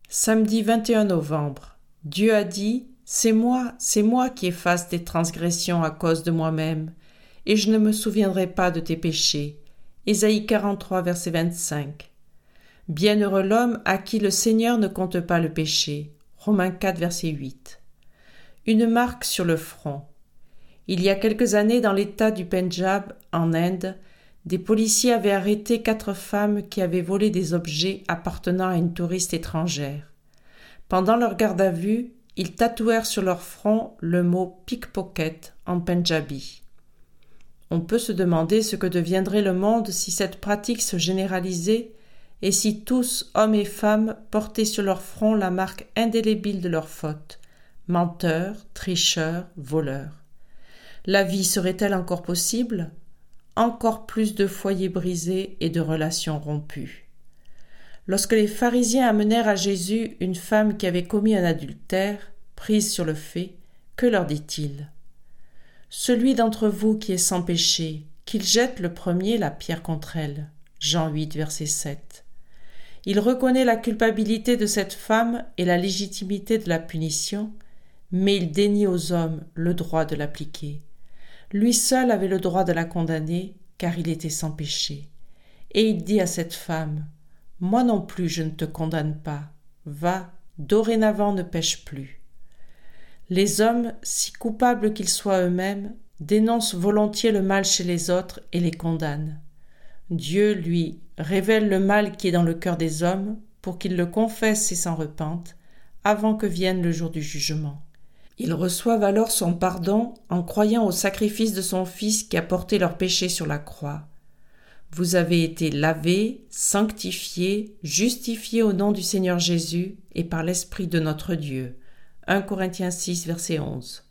Samedi 21 novembre. Dieu a dit « c'est moi qui efface tes transgressions à cause de moi-même, et je ne me souviendrai pas de tes péchés. » Ésaïe 43, verset 25. Bienheureux l'homme à qui le Seigneur ne compte pas le péché. Romains 4, verset 8. Une marque sur le front. Il y a quelques années, dans l'état du Pendjab, en Inde, des policiers avaient arrêté 4 femmes qui avaient volé des objets appartenant à une touriste étrangère. Pendant leur garde à vue, ils tatouèrent sur leur front le mot « pickpocket » en pendjabi. On peut se demander ce que deviendrait le monde si cette pratique se généralisait et si tous, hommes et femmes, portaient sur leur front la marque indélébile de leur faute, menteurs, tricheurs, voleurs. La vie serait-elle encore possible ? Encore plus de foyers brisés et de relations rompues. Lorsque les pharisiens amenèrent à Jésus une femme qui avait commis un adultère, prise sur le fait, que leur dit-il ? Celui d'entre vous qui est sans péché, qu'il jette le premier la pierre contre elle. Jean 8, verset 7. Il reconnaît la culpabilité de cette femme et la légitimité de la punition, mais il dénie aux hommes le droit de l'appliquer. Lui seul avait le droit de la condamner, car il était sans péché. Et il dit à cette femme, « Moi non plus je ne te condamne pas. Va, dorénavant ne pêche plus. » Les hommes, si coupables qu'ils soient eux-mêmes, dénoncent volontiers le mal chez les autres et les condamnent. Dieu, lui, révèle le mal qui est dans le cœur des hommes pour qu'ils le confessent et s'en repentent, avant que vienne le jour du jugement. Ils reçoivent alors son pardon en croyant au sacrifice de son Fils qui a porté leurs péchés sur la croix. Vous avez été lavés, sanctifiés, justifiés au nom du Seigneur Jésus et par l'Esprit de notre Dieu. 1 Corinthiens 6, verset 11.